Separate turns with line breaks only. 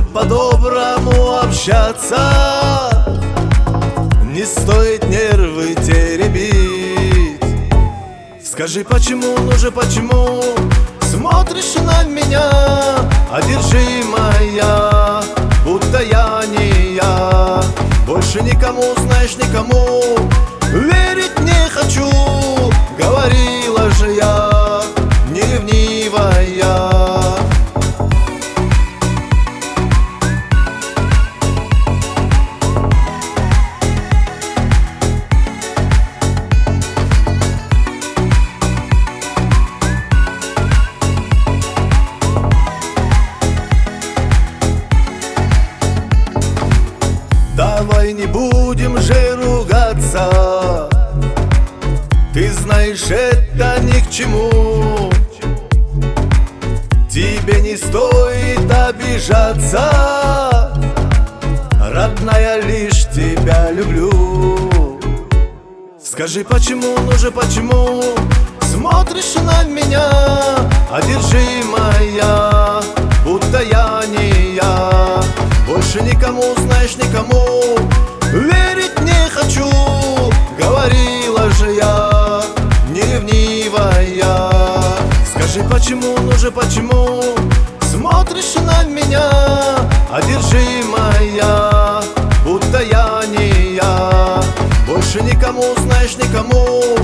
по-доброму общаться, не стоит нервы теребить. Скажи, почему, ну же почему смотришь на меня, одержимая, будто я не я. Больше никому, знаешь, никому верить не хочу. Говорила же я, не ревнивая. Давай не будем же ругаться, ты знаешь, это ни к чему. Тебе не стоит обижаться, родная, лишь тебя люблю. Скажи, почему, ну же почему смотришь на меня, одержимая, будто я не я. Больше никому, знаешь, никому верить не хочу. Говорила же я, не ревнивая. Скажи, почему, ну же почему смотришь на меня, одержимая, будто я не я. Больше никому, знаешь, никому